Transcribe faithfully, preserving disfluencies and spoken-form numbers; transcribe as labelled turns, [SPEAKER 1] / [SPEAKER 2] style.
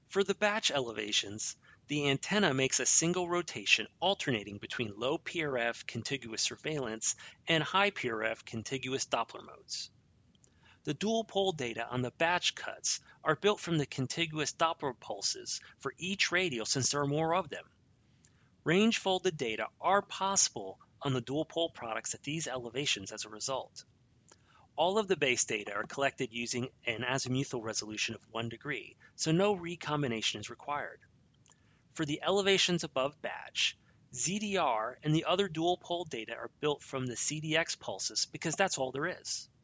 [SPEAKER 1] For the batch elevations, the antenna makes a single rotation alternating between low P R F contiguous surveillance and high P R F contiguous Doppler modes. The dual pole data on the batch cuts are built from the contiguous Doppler pulses for each radial since there are more of them. Range folded data are possible on the dual pole products at these elevations as a result. All of the base data are collected using an azimuthal resolution of one degree, so no recombination is required. For the elevations above batch, Z D R and the other dual pole data are built from the C D X pulses because that's all there is.